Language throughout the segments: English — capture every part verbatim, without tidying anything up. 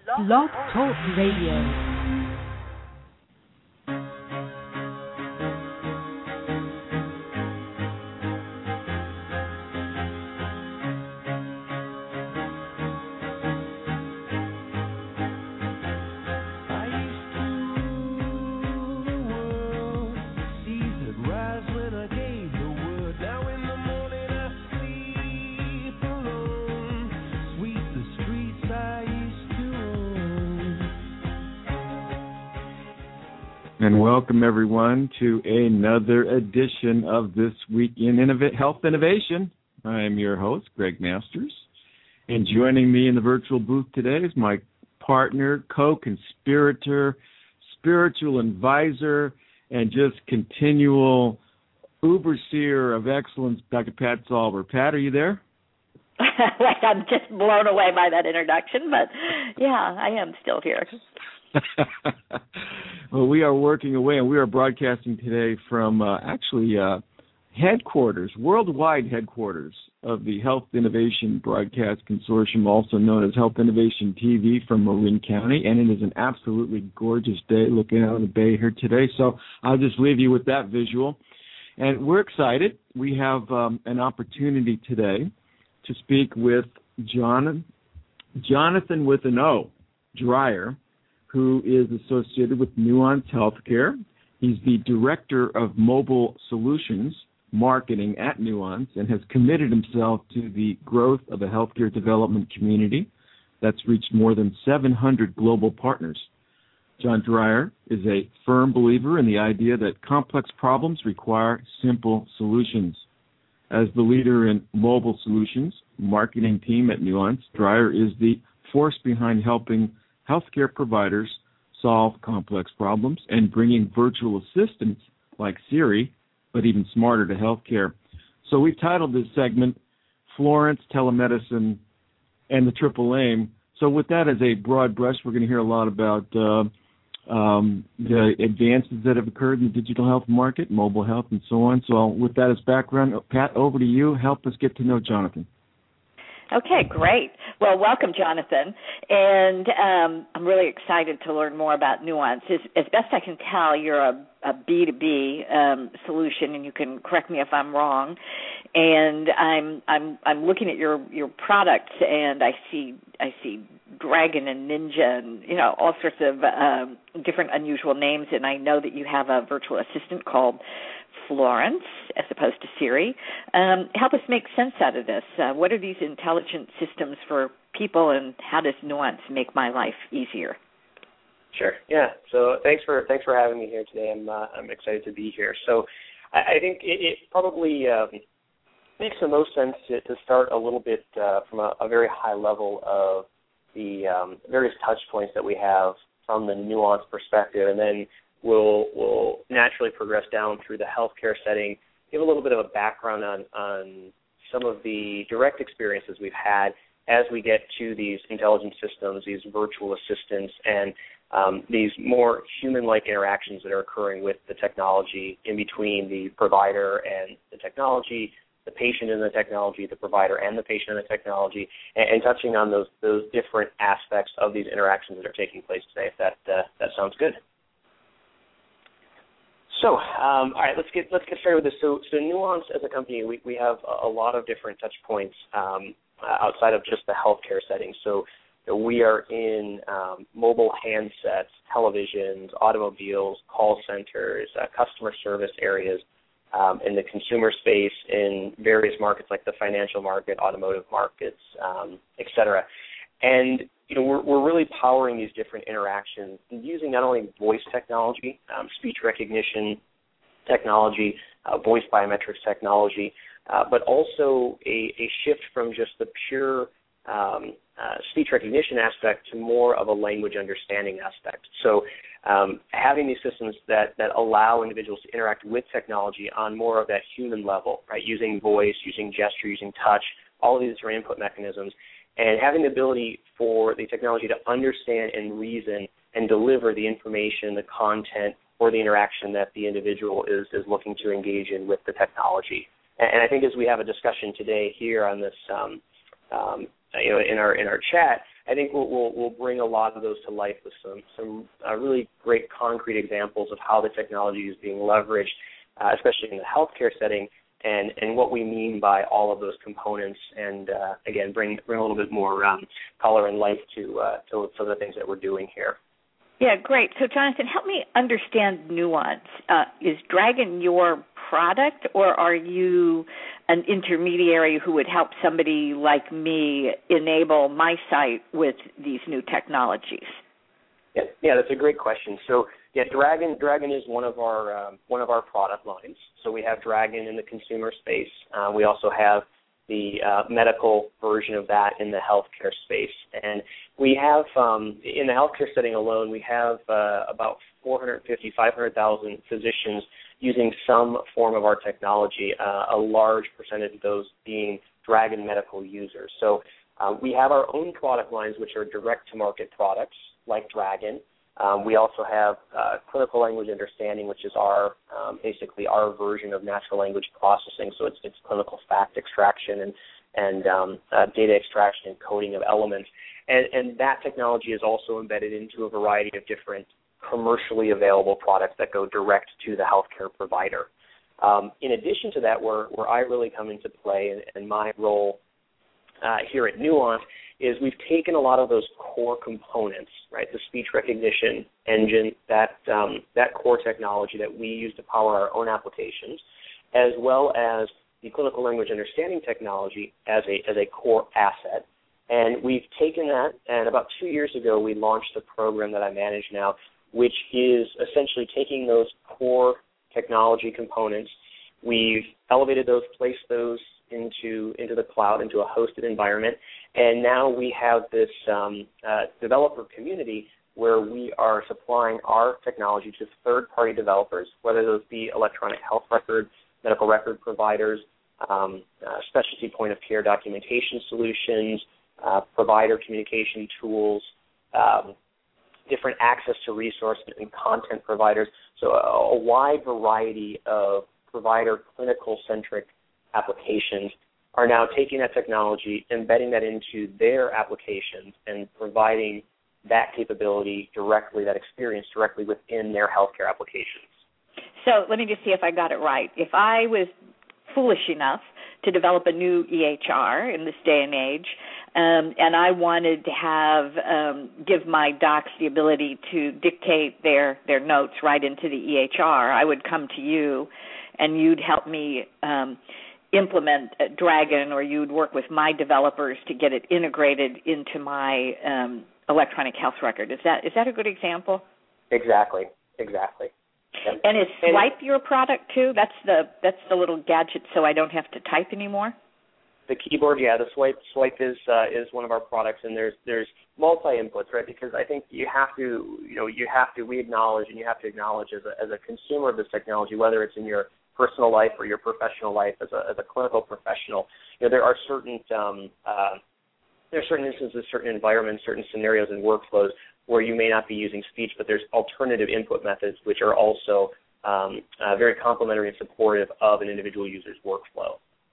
Blog Talk Radio. And welcome, everyone, to another edition of This Week in Innov- Health Innovation. I am your host, Greg Masters. And joining me in the virtual booth today is my partner, co-conspirator, spiritual advisor, and just continual overseer of excellence, Doctor Pat Solver. Pat, are you there? Like, I'm just blown away by that introduction, but yeah, I am still here. Well, we are working away, and we are broadcasting today from uh, actually uh, headquarters, worldwide headquarters of the Health Innovation Broadcast Consortium, also known as Health Innovation T V from Marin County, and it is an absolutely gorgeous day looking out of the bay here today, so I'll just leave you with that visual. And we're excited. We have um, an opportunity today to speak with John, Jonathan with an O, Dreyer, who is associated with Nuance Healthcare. He's the Director of Mobile Solutions Marketing at Nuance and has committed himself to the growth of a healthcare development community that's reached more than seven hundred global partners. John Dreyer is a firm believer in the idea that complex problems require simple solutions. As the leader in Mobile Solutions Marketing team at Nuance, Dreyer is the force behind helping healthcare providers solve complex problems and bringing virtual assistants like Siri, but even smarter to healthcare. So we've titled this segment Florence, Telemedicine, and the Triple Aim. So with that as a broad brush, we're going to hear a lot about uh, um, the advances that have occurred in the digital health market, mobile health, and so on. So with that as background, Pat, over to you. Help us get to know Jonathan. Okay, great. Well, welcome, Jonathan. And um, I'm really excited to learn more about Nuance. As, as best I can tell, you're a, a B two B um, solution, and you can correct me if I'm wrong. And I'm I'm I'm looking at your, your products, and I see I see Dragon and Ninja, and you know all sorts of um, different unusual names. And I know that you have a virtual assistant called Florence, as opposed to Siri. Um, help us make sense out of this. Uh, what are these intelligent systems for people, and how does Nuance make my life easier? Sure. Yeah. So thanks for thanks for having me here today. I'm uh, I'm excited to be here. So I, I think it, it probably um, makes the most sense to, to start a little bit uh, from a, a very high level of the um, various touch points that we have from the Nuance perspective, and then We'll, we'll naturally progress down through the healthcare setting, give a little bit of a background on, on some of the direct experiences we've had as we get to these intelligent systems, these virtual assistants, and um, these more human-like interactions that are occurring with the technology in between the provider and the technology, the patient and the technology, the provider and the patient and the technology, and, and touching on those those different aspects of these interactions that are taking place today, if that, uh, that sounds good. So, um, all right, let's get let's get started with this. So, so Nuance as a company, we, we have a, a lot of different touch points um, uh, outside of just the healthcare setting. So, you know, we are in um, mobile handsets, televisions, automobiles, call centers, uh, customer service areas, um, in the consumer space, in various markets like the financial market, automotive markets, um, et cetera. And you know, we're, we're really powering these different interactions using not only voice technology, um, speech recognition technology, uh, voice biometrics technology, uh, but also a, a shift from just the pure um, uh, speech recognition aspect to more of a language understanding aspect. So um, having these systems that, that allow individuals to interact with technology on more of that human level, right, using voice, using gesture, using touch, all of these different input mechanisms, and having the ability for the technology to understand and reason and deliver the information, the content, or the interaction that the individual is, is looking to engage in with the technology. And, and I think as we have a discussion today here on this, um, um, you know, in our in our chat, I think we'll, we'll, we'll bring a lot of those to life with some, some uh, really great concrete examples of how the technology is being leveraged, uh, especially in the healthcare setting, and, and what we mean by all of those components, and, uh, again, bring, bring a little bit more um, color and life to, uh, to some of the things that we're doing here. Yeah, great. So, Jonathan, help me understand Nuance. Uh, is Dragon your product, or are you an intermediary who would help somebody like me enable my site with these new technologies? Yeah, yeah, that's a great question. So, yeah, Dragon Dragon is one of our um, one of our product lines. So we have Dragon in the consumer space. Uh, we also have the uh, medical version of that in the healthcare space. And we have, um, in the healthcare setting alone, we have uh, about four hundred fifty, five hundred thousand physicians using some form of our technology, uh, a large percentage of those being Dragon medical users. So uh, we have our own product lines, which are direct-to-market products, like Dragon. Um, we also have uh, clinical language understanding, which is our um, basically our version of natural language processing. So it's, it's clinical fact extraction and and um, uh, data extraction and coding of elements. And, and that technology is also embedded into a variety of different commercially available products that go direct to the healthcare provider. Um, in addition to that, where, where I really come into play, and, and my role uh, here at Nuance, is we've taken a lot of those core components, right, the speech recognition engine, that um, that core technology that we use to power our own applications, as well as the clinical language understanding technology as a as a core asset. And we've taken that, and about two years ago we launched the program that I manage now, which is essentially taking those core technology components. We've elevated those, placed those into into the cloud, into a hosted environment, and now we have this um, uh, developer community where we are supplying our technology to third-party developers, whether those be electronic health record, medical record providers, um, uh, specialty point-of-care documentation solutions, uh, provider communication tools, um, different access to resources and content providers. So a, a wide variety of provider clinical-centric applications are now taking that technology, embedding that into their applications, and providing that capability directly, that experience directly within their healthcare applications. So let me just see if I got it right. If I was foolish enough to develop a new E H R in this day and age, um, and I wanted to have um, give my docs the ability to dictate their, their notes right into the E H R, I would come to you, and you'd help me um, implement Dragon, or you'd work with my developers to get it integrated into my um, electronic health record. Is that is that a good example? Exactly, exactly. Yep. And is Swipe your product too? That's the that's the little gadget, so I don't have to type anymore. The keyboard, yeah, the Swipe Swipe is uh, is one of our products, and there's there's multi inputs, right? Because I think you have to, you know, you have to we acknowledge, and you have to acknowledge as a as a consumer of this technology, whether it's in your personal life or your professional life as a as a clinical professional, you know, there are certain um, uh, there are certain instances, certain environments, certain scenarios and workflows where you may not be using speech, but there's alternative input methods which are also um, uh, very complementary and supportive of an individual user's workflow.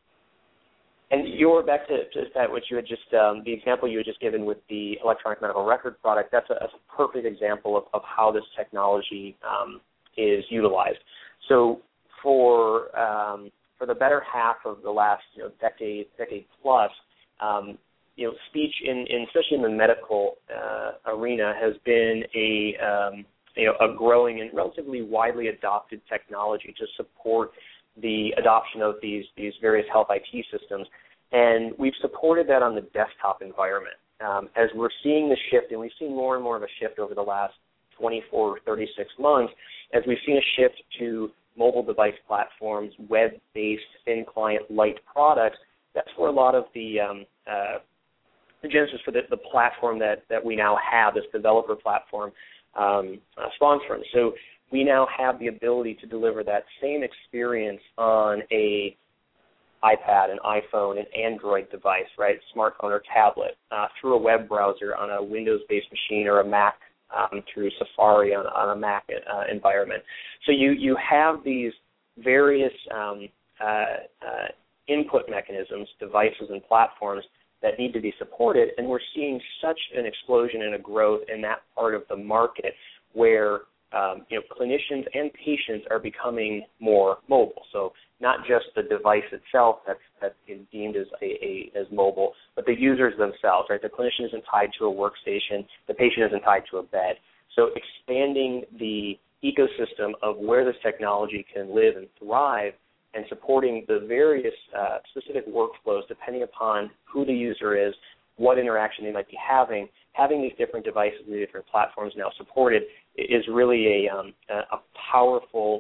And you're back to, to that, which you had just um, the example you had just given with the electronic medical record product. That's a, that's a perfect example of, of how this technology um, is utilized. So for um, for the better half of the last you know, decade, decade plus, um, you know, speech in, in especially in the medical uh, arena has been a um, you know a growing and relatively widely adopted technology to support the adoption of these these various health I T systems, and we've supported that on the desktop environment. Um, as we're seeing the shift, and we've seen more and more of a shift over the last twenty-four or thirty-six months, as we've seen a shift to mobile device platforms, web-based, thin client light products. That's where a lot of the um, uh, the genesis for the, the platform that, that we now have, this developer platform, um, uh, spawns from. So we now have the ability to deliver that same experience on a iPad, an iPhone, an Android device, right, smartphone or tablet, uh, through a web browser on a Windows-based machine or a Mac, um, through Safari on, on a Mac uh, environment. So you, you have these various um, uh, uh, input mechanisms, devices, and platforms that need to be supported, and we're seeing such an explosion and a growth in that part of the market where um, you know clinicians and patients are becoming more mobile. So not just the device itself that's that is deemed as a, a as mobile, but the users themselves. Right, the clinician isn't tied to a workstation, the patient isn't tied to a bed. So expanding the ecosystem of where this technology can live and thrive, and supporting the various uh, specific workflows depending upon who the user is, what interaction they might be having, having these different devices and the different platforms now supported is really a, um, a powerful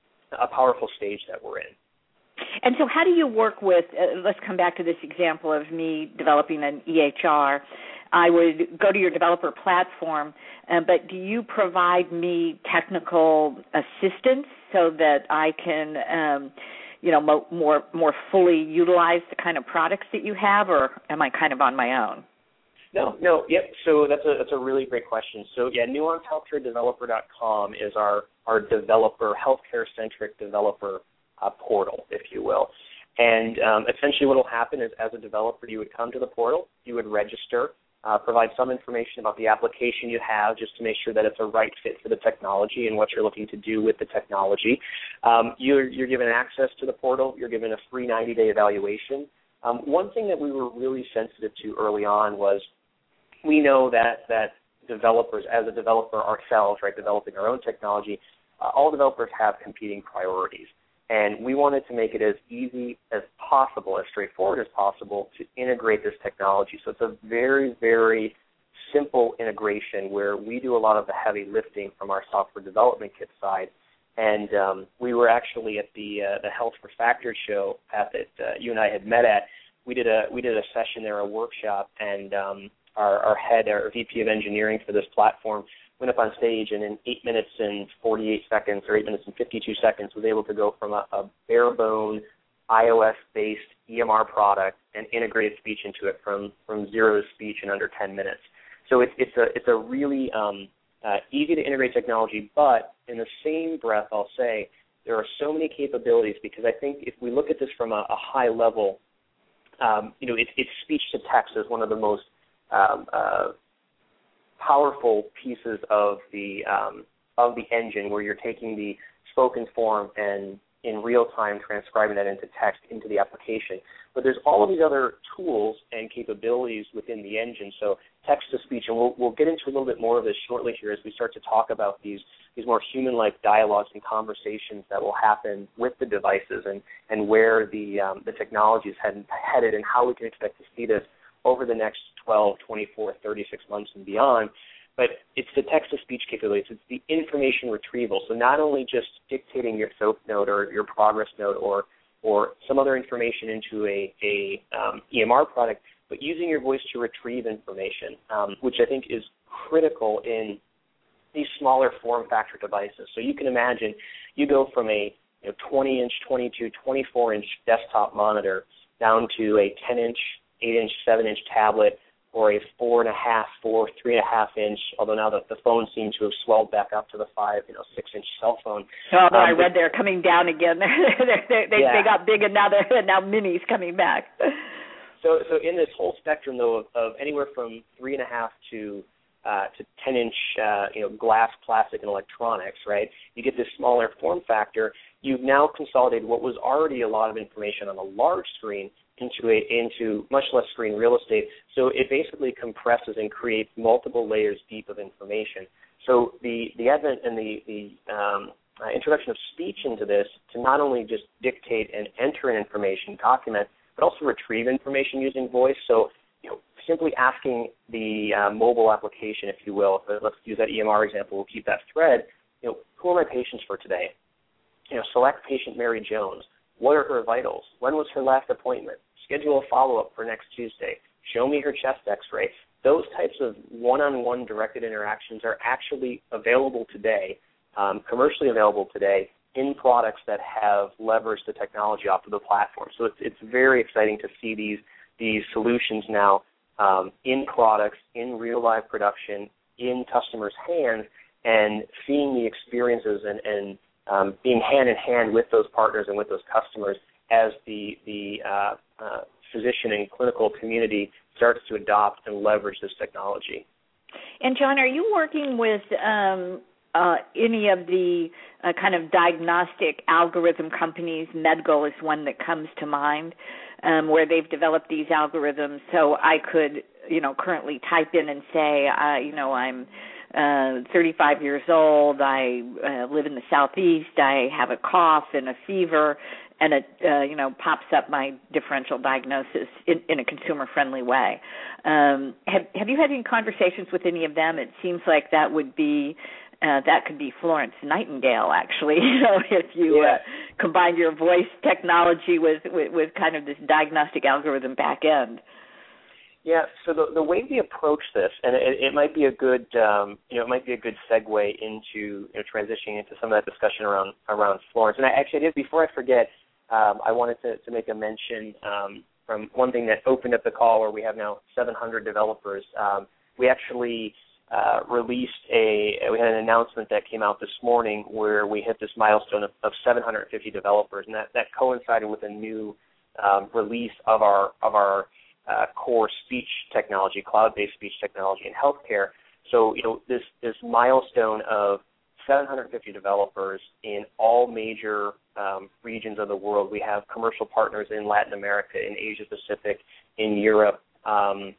a powerful stage that we're in. And so how do you work with, uh, let's come back to this example of me developing an E H R. I would go to your developer platform, uh, but do you provide me technical assistance so that I can, um, you know, mo- more more fully utilize the kind of products that you have, or am I kind of on my own? No, no, yep. So that's a that's a really great question. So yeah, nuance healthcare developer dot com is our our developer healthcare centric developer uh, portal, if you will. And um, essentially, what will happen is, as a developer, you would come to the portal, you would register. Uh, provide some information about the application you have just to make sure that it's a right fit for the technology and what you're looking to do with the technology. Um, you're, you're given access to the portal. You're given a free ninety-day evaluation. Um, one thing that we were really sensitive to early on was we know that, that developers, as a developer ourselves, right, developing our own technology, uh, all developers have competing priorities. And we wanted to make it as easy as possible, as straightforward as possible, to integrate this technology. So it's a very, very simple integration where we do a lot of the heavy lifting from our software development kit side. And um, we were actually at the uh, the Health for Factors show at that uh, you and I had met at. We did a we did a session there, a workshop, and um, our, our head, our V P of engineering for this platform, went up on stage and in eight minutes and forty-eight seconds or eight minutes and fifty-two seconds was able to go from a, a bare-bone iOS-based E M R product and integrated speech into it from, from zero to speech in under ten minutes. So it's, it's, a, it's a really um, uh, easy-to-integrate technology, but in the same breath, I'll say, there are so many capabilities because I think if we look at this from a, a high level, um, you know, it, it's speech-to-text is one of the most um, uh, powerful pieces of the um, of the engine, where you're taking the spoken form and in real time transcribing that into text into the application. But there's all of these other tools and capabilities within the engine. So text to speech, and we'll we'll get into a little bit more of this shortly here as we start to talk about these these more human-like dialogues and conversations that will happen with the devices, and and where the um, the technology is head, headed, and how we can expect to see this over the next twelve, twenty-four, thirty-six months and beyond. But it's the text-to-speech capabilities. It's the information retrieval. So not only just dictating your SOAP note or your progress note or or some other information into a, a um, E M R product, but using your voice to retrieve information, um, which I think is critical in these smaller form factor devices. So you can imagine you go from a you know, twenty-inch, twenty-two, twenty-four-inch desktop monitor down to a ten-inch, eight-inch, seven-inch tablet, or a four and a half, four, three and a half inch, although now the, the phones seem to have swelled back up to the five, you know, six inch cell phone. Although um, I read but, they're coming down again. they they, yeah. they got big and now they're now Mini's coming back. So so in this whole spectrum though of, of anywhere from three and a half to uh, to ten inch, uh, you know, glass, plastic, and electronics, right? You get this smaller form factor. You've now consolidated what was already a lot of information on a large screen into a, into much less screen real estate. So it basically compresses and creates multiple layers deep of information. So the, the advent and the, the um, uh, introduction of speech into this to not only just dictate and enter in information, document, but also retrieve information using voice. So, you know, simply asking the uh, mobile application, if you will, if, let's use that E M R example, we'll keep that thread, you know, who are my patients for today? You know, select patient Mary Jones. What are her vitals? When was her last appointment? Schedule a follow-up for next Tuesday. Show me her chest x-ray. Those types of one-on-one directed interactions are actually available today, um, commercially available today, in products that have leveraged the technology off of the platform. So it's, it's very exciting to see these, these solutions now um, in products, in real-life production, in customers' hands, and seeing the experiences and, and um, being hand-in-hand with those partners and with those customers as the, the uh, uh, physician and clinical community starts to adopt and leverage this technology. And John, are you working with um, uh, any of the uh, kind of diagnostic algorithm companies? MedGo is one that comes to mind, um, where they've developed these algorithms. So I could, you know, currently type in and say, uh, you know, I'm uh, thirty-five years old, I uh, live in the Southeast, I have a cough and a fever, and it, uh, you know, pops up my differential diagnosis in, in a consumer-friendly way. Um, have, have you had any conversations with any of them? It seems like that would be, uh, that could be Florence Nightingale, actually, you know, if you yeah. uh, combine your voice technology with, with, with kind of this diagnostic algorithm back end. Yeah, so the the way we approach this, and it, it might be a good, um, you know, it might be a good segue into you know, transitioning into some of that discussion around around Florence. And I actually did, before I forget, um, I wanted to, to make a mention um, from one thing that opened up the call, where we have now seven hundred developers. Um, we actually uh, released a, we had an announcement that came out this morning where we hit this milestone of, of seven hundred fifty developers, and that, that coincided with a new um, release of our of our Uh, core speech technology, cloud-based speech technology in healthcare. So, you know, this, this milestone of seven hundred fifty developers in all major um, regions of the world. We have commercial partners in Latin America, in Asia Pacific, in Europe, um,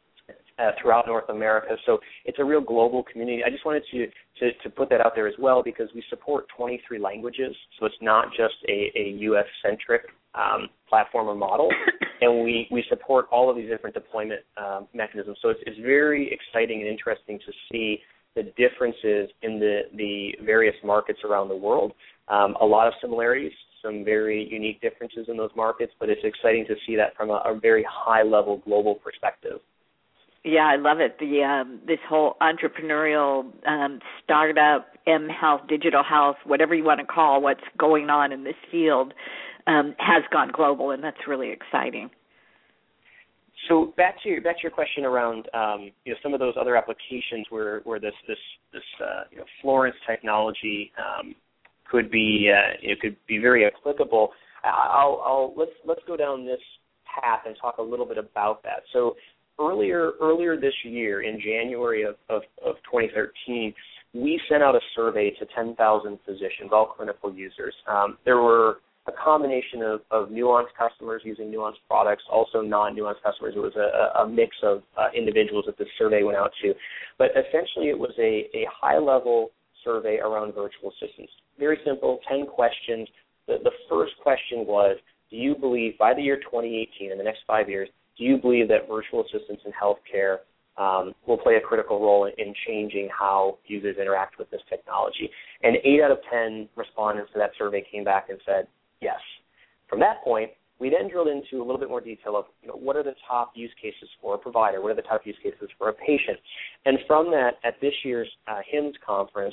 uh, throughout North America. So it's a real global community. I just wanted to, to, to put that out there as well, because we support twenty-three languages. So it's not just a, a U S-centric um, platform or model. And we, we support all of these different deployment um, mechanisms. So it's, it's very exciting and interesting to see the differences in the, the various markets around the world. Um, a lot of similarities, some very unique differences in those markets, but it's exciting to see that from a, a very high-level global perspective. Yeah, I love it. The um, this whole entrepreneurial um, startup, M-Health, digital health, whatever you want to call what's going on in this field, um, has gone global, and that's really exciting. So back to your, back to your question around um, you know, some of those other applications where, where this this this uh, you know, Florence technology um, could be uh, it could be very applicable. I'll, I'll let's let's go down this path and talk a little bit about that. So earlier earlier this year, in January of, of, of twenty thirteen, we sent out a survey to ten thousand physicians, all clinical users. Um, there were a combination of, of Nuance customers using Nuance products, also non-Nuance customers. It was a, a mix of uh, individuals that this survey went out to. But essentially it was a, a high-level survey around virtual assistants. Very simple, ten questions. The, the first question was, do you believe by the year twenty eighteen, in the next five years, do you believe that virtual assistants in healthcare um, will play a critical role in, in changing how users interact with this technology? And eight out of ten respondents to that survey came back and said, yes. From that point, we then drilled into a little bit more detail of, you know, what are the top use cases for a provider? What are the top use cases for a patient? And from that, at this year's uh, HIMSS conference,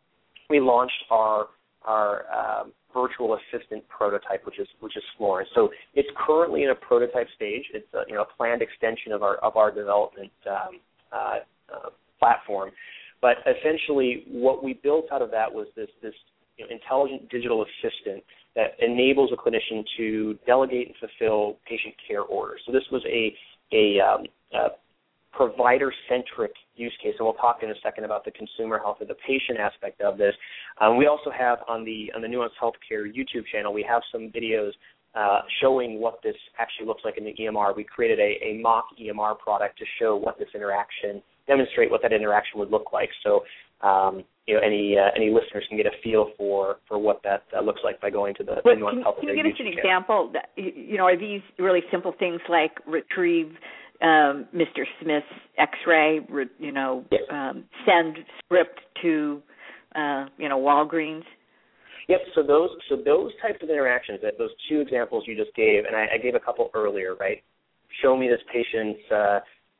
we launched our our um, virtual assistant prototype, which is which is Florence. So it's currently in a prototype stage. It's a, you know, a planned extension of our of our development um, uh, uh, platform. But essentially, what we built out of that was this this you know, intelligent digital assistant that enables a clinician to delegate and fulfill patient care orders. So this was a, a, um, a provider-centric use case, and we'll talk in a second about the consumer health or the patient aspect of this. Um, we also have on the on the Nuance Healthcare YouTube channel, we have some videos uh, showing what this actually looks like in the E M R. We created a, a mock E M R product to show what this interaction, demonstrate what that interaction would look like. So Um, you know, any uh, any listeners can get a feel for, for what that uh, looks like by going to the well, Nuance Health. Can you give us an example? You know, are these really simple things like retrieve um, Mister Smith's X-ray, re, you know, yes. um, send script to, uh, you know, Walgreens? Yep. So those so those types of interactions, that those two examples you just gave, and I, I gave a couple earlier, right? Show me this patient's uh,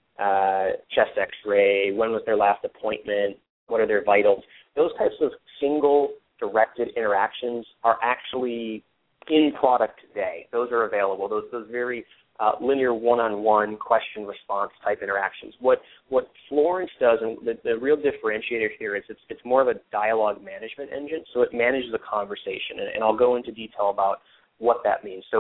uh, chest X-ray. When was their last appointment? What are their vitals? Those types of single directed interactions are actually in product today. Those are available. Those those very uh, linear one-on-one question response type interactions. What what Florence does, and the, the real differentiator here is it's it's more of a dialogue management engine. So it manages a conversation, and, and I'll go into detail about what that means. So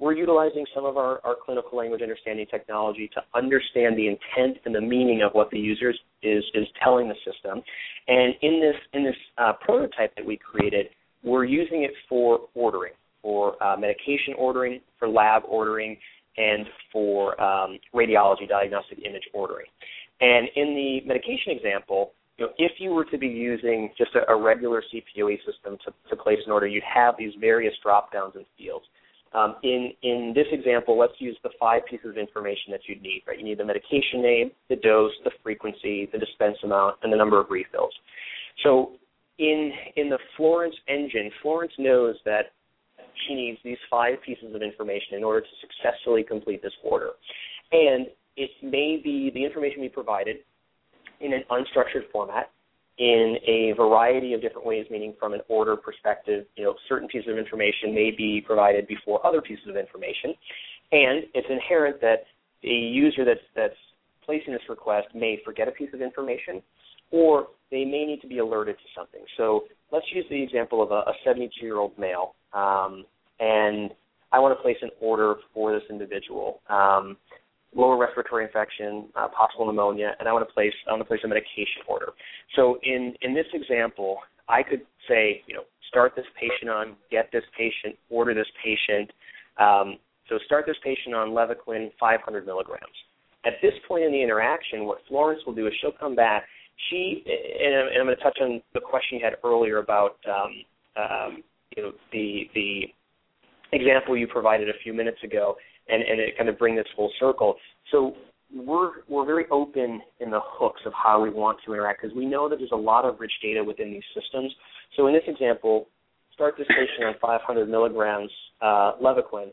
we're utilizing some of our, our clinical language understanding technology to understand the intent and the meaning of what the user is, is telling the system. And in this, in this uh, prototype that we created, we're using it for ordering, for uh, medication ordering, for lab ordering, and for um, radiology diagnostic image ordering. And in the medication example, you know, if you were to be using just a, a regular C P O E system to, to place an order, you'd have these various drop-downs and fields. Um, in, in this example, let's use the five pieces of information that you'd need, right? You need the medication name, the dose, the frequency, the dispense amount, and the number of refills. So in, in the Florence engine, Florence knows that she needs these five pieces of information in order to successfully complete this order. And it may be the information we provided in an unstructured format, in a variety of different ways, meaning from an order perspective, you know, certain pieces of information may be provided before other pieces of information. And it's inherent that a user that's, that's placing this request may forget a piece of information, or they may need to be alerted to something. So let's use the example of a, a seventy-two-year-old male, um, and I want to place an order for this individual. Um, lower respiratory infection, uh, possible pneumonia, and I want to place I want to place a medication order. So in, in this example, I could say, you know, start this patient on, get this patient, order this patient. Um, so start this patient on Levaquin five hundred milligrams. At this point in the interaction, what Florence will do is she'll come back. She and I'm, and I'm going to touch on the question you had earlier about um, um, you know the the example you provided a few minutes ago. And, and it kind of bring this full circle. So we're we're very open in the hooks of how we want to interact, because we know that there's a lot of rich data within these systems. So in this example, start this patient on five hundred milligrams uh, Levaquin.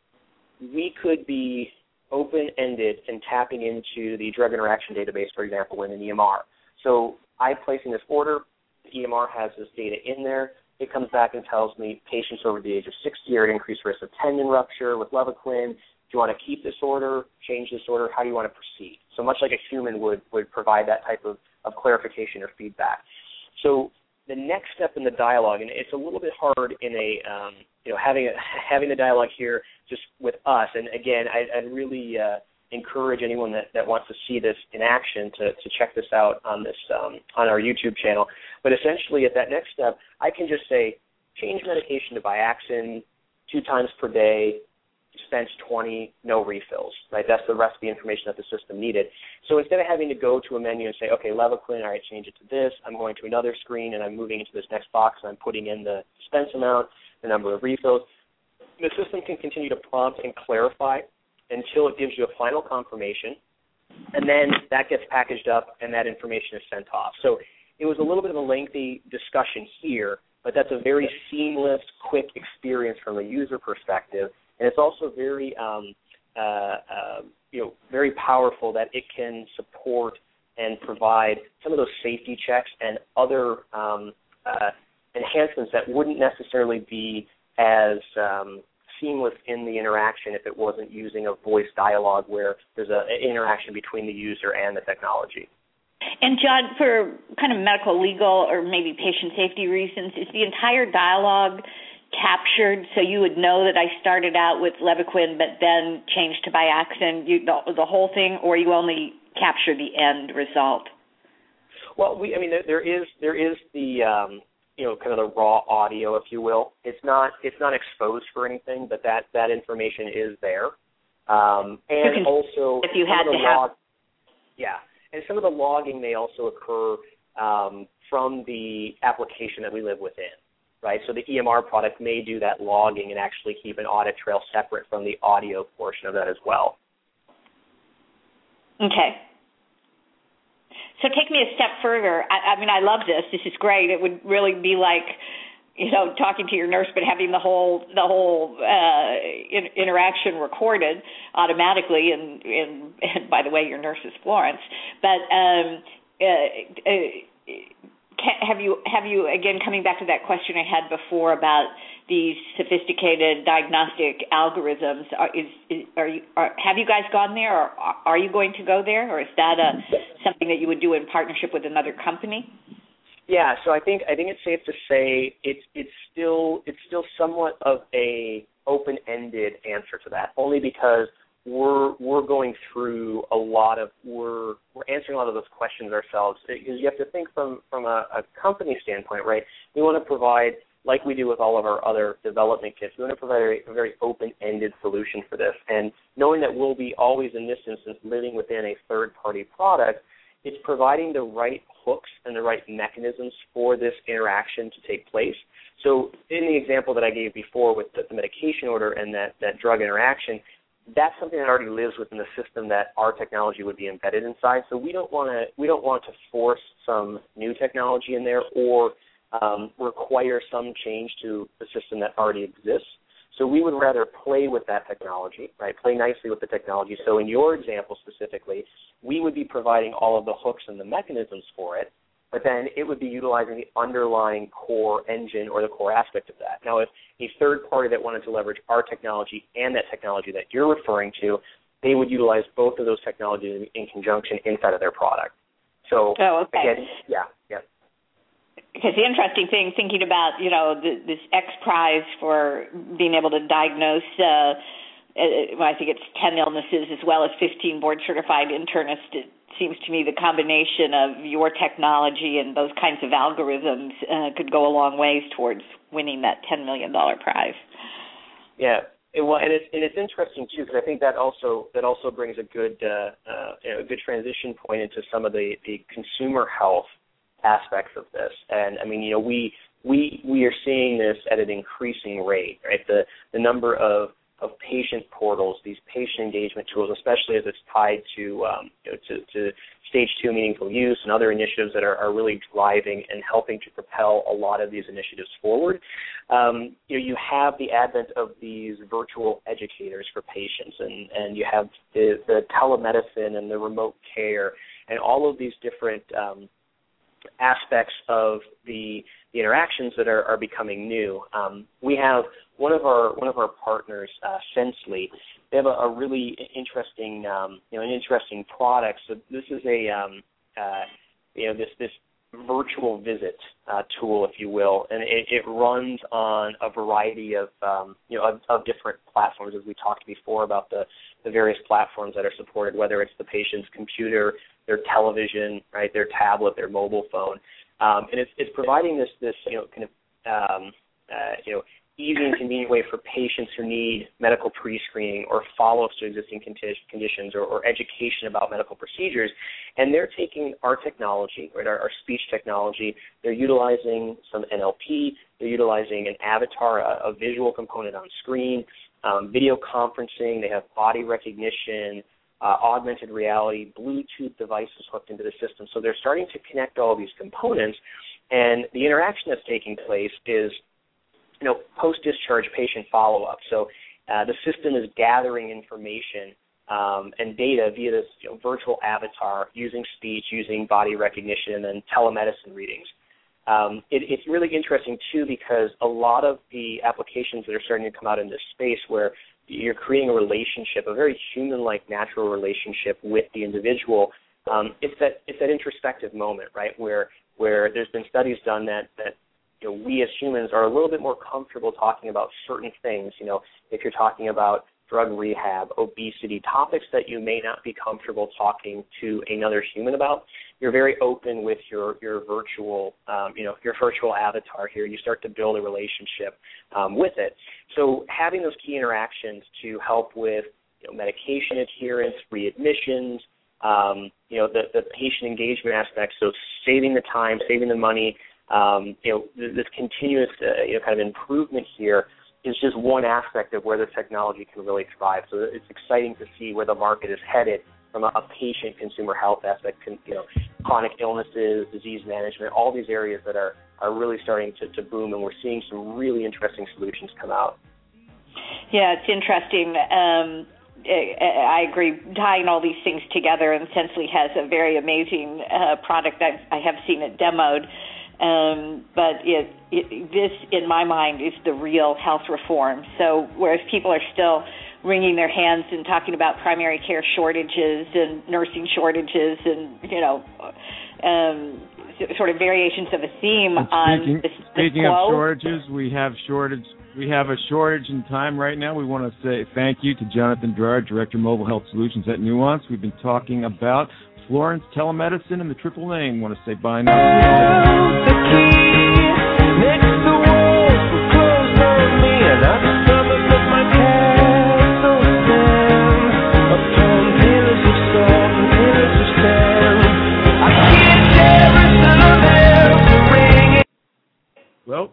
We could be open-ended and tapping into the drug interaction database, for example, in an E M R. So I'm placing this order. The E M R has this data in there. It comes back and tells me patients over the age of sixty are at increased risk of tendon rupture with Levaquin. Do you want to keep this order, change this order? How do you want to proceed? So much like a human would, would provide that type of, of clarification or feedback. So the next step in the dialogue, and it's a little bit hard in a, um, you know, having a, having the dialogue here just with us. And again, I, I'd really uh, encourage anyone that, that wants to see this in action to, to check this out on this um, on our YouTube channel. But essentially, at that next step, I can just say, change medication to Biaxin two times per day, dispense twenty, no refills, right? That's the rest of the information that the system needed. So instead of having to go to a menu and say, okay, Levaquin, all right, change it to this, I'm going to another screen and I'm moving into this next box and I'm putting in the dispense amount, the number of refills, the system can continue to prompt and clarify until it gives you a final confirmation, and then that gets packaged up and that information is sent off. So it was a little bit of a lengthy discussion here, but that's a very seamless, quick experience from a user perspective, and it's also very, um, uh, uh, you know, very powerful that it can support and provide some of those safety checks and other um, uh, enhancements that wouldn't necessarily be as um, seamless in the interaction if it wasn't using a voice dialogue where there's a, an interaction between the user and the technology. And John, for kind of medical, legal, or maybe patient safety reasons, is the entire dialogue captured so you would know that I started out with Levaquin but then changed to Biaxin, you, the, the whole thing, or you only capture the end result? Well, we, I mean, there, there is there is the um, you know, kind of the raw audio, if you will. It's not it's not exposed for anything, but that, that information is there. Um, and can, also, if you had to log, have, yeah, and some of the logging may also occur um, from the application that we live within, right? So the E M R product may do that logging and actually keep an audit trail separate from the audio portion of that as well. Okay. So take me a step further. I, I mean, I love this. This is great. It would really be like, you know, talking to your nurse, but having the whole the whole uh, in, interaction recorded automatically. And, and, and by the way, your nurse is Florence. But um, uh, uh, have you have you again coming back to that question I had before about these sophisticated diagnostic algorithms? Are, is, is, are you are, have you guys gone there, or are you going to go there, or is that a something that you would do in partnership with another company? Yeah, so I think I think it's safe to say it's it's still it's still somewhat of a open-ended answer to that, only because we're we're going through a lot of we're we're answering a lot of those questions ourselves. Because you have to think from from a, a company standpoint, right? We want to provide, like we do with all of our other development kits, we want to provide a, a very open-ended solution for this. And knowing that we'll be always, in this instance, living within a third-party product, it's providing the right hooks and the right mechanisms for this interaction to take place. So in the example that I gave before with the, the medication order and that, that drug interaction, that's something that already lives within the system that our technology would be embedded inside. So we don't want to we don't want to force some new technology in there or um, require some change to the system that already exists. So we would rather play with that technology, right? Play nicely with the technology. So in your example specifically, we would be providing all of the hooks and the mechanisms for it, but then it would be utilizing the underlying core engine or the core aspect of that. Now, if a third party that wanted to leverage our technology and that technology that you're referring to, they would utilize both of those technologies in, in conjunction inside of their product. So, oh, okay. again, yeah, yeah. Because the interesting thing, thinking about, you know, the, this X Prize for being able to diagnose, uh, uh, well, I think it's ten illnesses as well as fifteen board-certified internists, it seems to me the combination of your technology and those kinds of algorithms uh, could go a long ways towards winning that ten million dollars prize. Yeah. It, well, and it's and it's interesting too, because I think that also that also brings a good uh, uh, you know, a good transition point into some of the, the consumer health aspects of this. And I mean, you know, we we we are seeing this at an increasing rate, right? The the number of of patient portals, these patient engagement tools, especially as it's tied to um, you know, to, to stage two meaningful use and other initiatives that are, are really driving and helping to propel a lot of these initiatives forward. Um, you know, you have the advent of these virtual educators for patients, and, and you have the, the telemedicine and the remote care and all of these different um, aspects of the, the interactions that are, are becoming new. Um, we have one of our one of our partners, uh, Sensely. They have a, a really interesting, um, you know, an interesting product. So this is a, um, uh, you know, this this virtual visit uh, tool, if you will, and it, it runs on a variety of, um, you know, of, of different platforms. As we talked before about the, the various platforms that are supported, whether it's the patient's computer, their television, right, their tablet, their mobile phone, um, and it's it's providing this this you know kind of um, uh, you know. easy and convenient way for patients who need medical pre-screening or follow-ups to existing conditions or, or education about medical procedures. And they're taking our technology, right, our, our speech technology. They're utilizing some N L P. They're utilizing an avatar, a, a visual component on screen, um, video conferencing. They have body recognition, uh, augmented reality, Bluetooth devices hooked into the system. So they're starting to connect all these components. And the interaction that's taking place is you know, post-discharge patient follow-up. So uh, the system is gathering information um, and data via this you know, virtual avatar using speech, using body recognition, and then telemedicine readings. Um, it, it's really interesting, too, because a lot of the applications that are starting to come out in this space where you're creating a relationship, a very human-like, natural relationship with the individual, um, it's that it's that introspective moment, right, where where there's been studies done that that you know, we as humans are a little bit more comfortable talking about certain things. You know, if you're talking about drug rehab, obesity, topics that you may not be comfortable talking to another human about, you're very open with your your virtual, um, you know, your virtual avatar here. You start to build a relationship um, with it. So having those key interactions to help with you know, medication adherence, readmissions, um, you know, the, the patient engagement aspect, so saving the time, saving the money. Um, you know, this continuous, uh, you know, kind of improvement here is just one aspect of where the technology can really thrive. So it's exciting to see where the market is headed from a, a patient consumer health aspect, you know, chronic illnesses, disease management, all these areas that are, are really starting to, to boom, and we're seeing some really interesting solutions come out. Yeah, it's interesting. Um, I agree. Tying all these things together, and Sensely has a very amazing uh, product I've, I have seen it demoed. Um, but it, it, this, in my mind, is the real health reform. So whereas people are still wringing their hands and talking about primary care shortages and nursing shortages and, you know, um, sort of variations of a theme and on speaking, this, this Speaking quo. of shortages, we have shortage. We have a shortage in time right now. We want to say thank you to Jonathan Dreyer, Director of Mobile Health Solutions at Nuance. We've been talking about Florence telemedicine and the triple name. Want to say bye now. Well,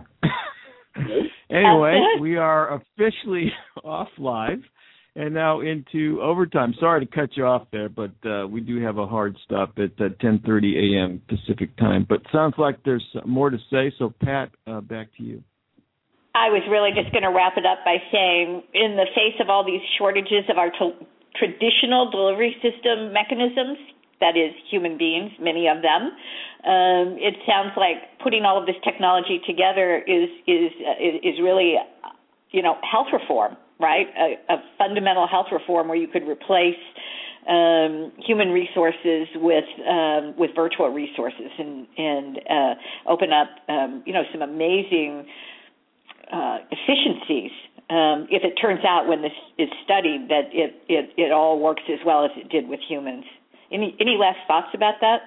anyway, we are officially off live and now into overtime. Sorry to cut you off there, but uh, we do have a hard stop at uh, ten thirty a.m. Pacific time. But sounds like there's more to say, so Pat, uh, back to you. I was really just going to wrap it up by saying, in the face of all these shortages of our t- traditional delivery system mechanisms, that is, human beings, many of them, um, it sounds like putting all of this technology together is is is really, you know, health reform, right? A, a fundamental health reform where you could replace um, human resources with um, with virtual resources and and uh, open up, um, you know, some amazing uh, efficiencies. Um, if it turns out when this is studied that it, it, it all works as well as it did with humans. Any any last thoughts about that?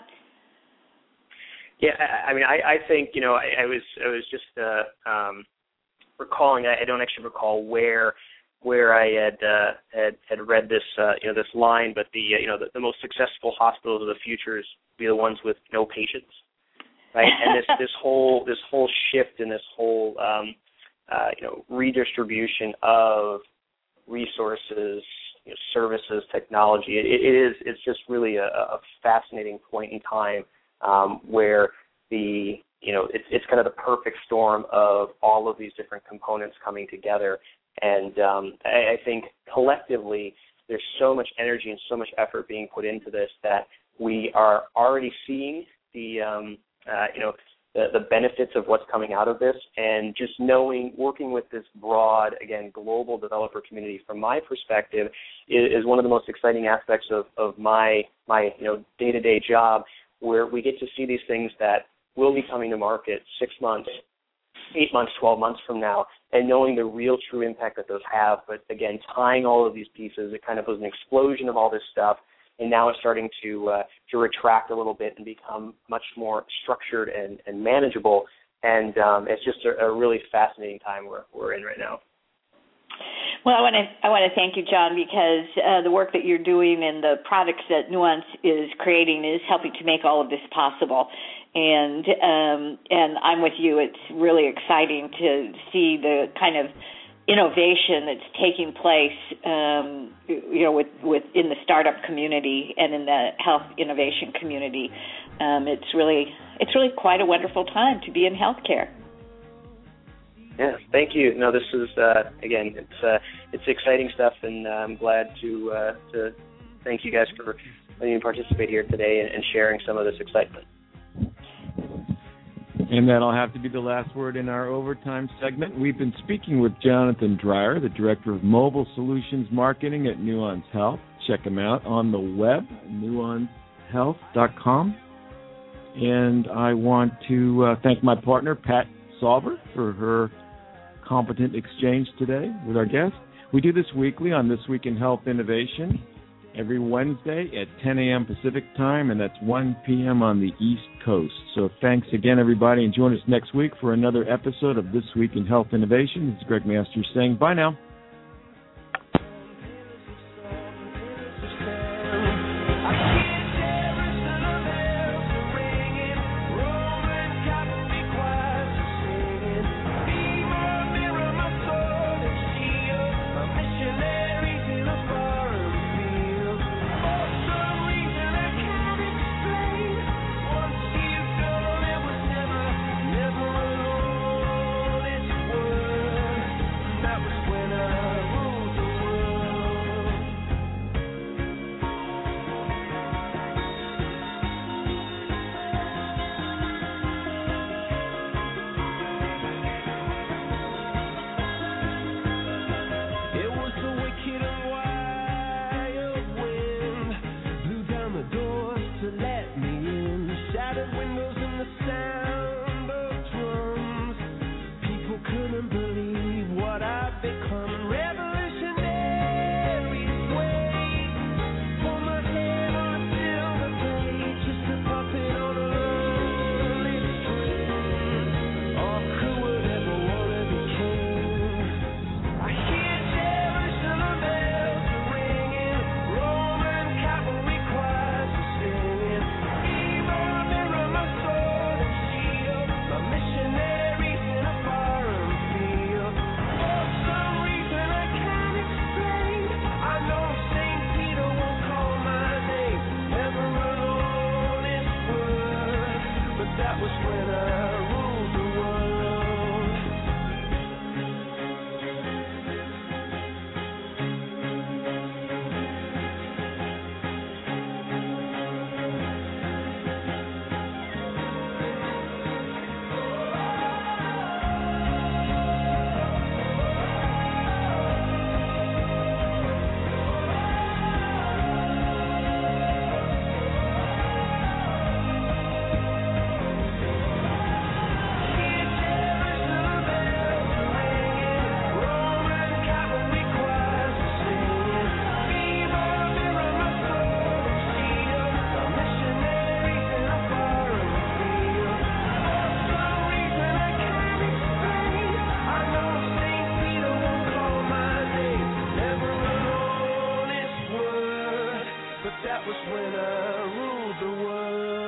Yeah, I, I mean, I, I think you know, I, I was I was just uh, um, recalling. I, I don't actually recall where where I had uh, had had read this uh, you know this line, but the uh, you know the, the most successful hospitals of the future is be the ones with no patients, right? And this this whole this whole shift in this whole um, uh, you know redistribution of resources, you know, services, technology. It, it is. It's just really a, a fascinating point in time um, where the you know it's it's kind of the perfect storm of all of these different components coming together. And um, I, I think collectively there's so much energy and so much effort being put into this that we are already seeing the um, uh, you know. The, the benefits of what's coming out of this, and just knowing, working with this broad, again, global developer community, from my perspective, is, is one of the most exciting aspects of, of my my you know day-to-day job, where we get to see these things that will be coming to market six months, eight months, twelve months from now, and knowing the real true impact that those have. But again, tying all of these pieces, it kind of was an explosion of all this stuff. And now it's starting to uh, to retract a little bit and become much more structured and, and manageable. And um, it's just a, a really fascinating time we're we're in right now. Well, I want to I want to thank you, John, because uh, the work that you're doing and the products that Nuance is creating is helping to make all of this possible. And um, and I'm with you. It's really exciting to see the kind of innovation that's taking place, um, you know, with, with in the startup community and in the health innovation community. Um, it's really it's really quite a wonderful time to be in healthcare. Yeah, thank you. No, this is uh, again, it's uh, it's exciting stuff, and uh, I'm glad to uh, to thank you guys for letting me participate here today and, and sharing some of this excitement. And that'll have to be the last word in our overtime segment. We've been speaking with Jonathan Dreyer, the Director of Mobile Solutions Marketing at Nuance Health. Check him out on the web, nuance health dot com. And I want to uh, thank my partner, Pat Solver, for her competent exchange today with our guest. We do this weekly on This Week in Health Innovation, every Wednesday at ten a.m. Pacific time, and that's one p.m. on the East Coast. So thanks again, everybody, and join us next week for another episode of This Week in Health Innovation. This is Greg Masters saying bye now. When I that was when I ruled the world. That was when I ruled the world.